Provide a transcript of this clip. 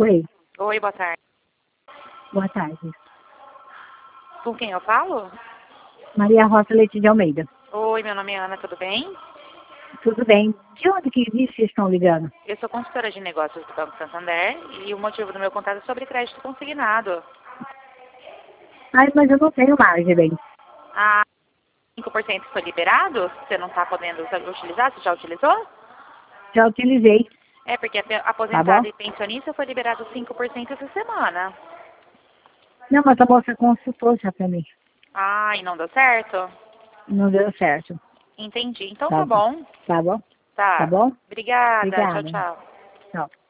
Oi, Oi, boa tarde. boa tarde. Com quem eu falo? Maria Rosa Leite de Almeida. Oi, meu nome é Ana, tudo bem? Tudo bem? De onde que vocês estão ligando? Eu sou consultora de negócios do Banco Santander e o motivo do meu contato é sobre crédito consignado. Ai, mas eu não tenho margem, bem. Ah, 5% foi liberado? Você não está podendo utilizar? Você já utilizou? Já utilizei, É, porque tá aposentado bom? e pensionista foi liberado 5% essa semana. Não, mas a moça consultou já pra mim. Ah, e não deu certo? Não deu certo. Entendi. Então Tá, tá bom. tá bom? Tá Tá. bom? Obrigada. Tchau, Obrigada. tchau. Tchau.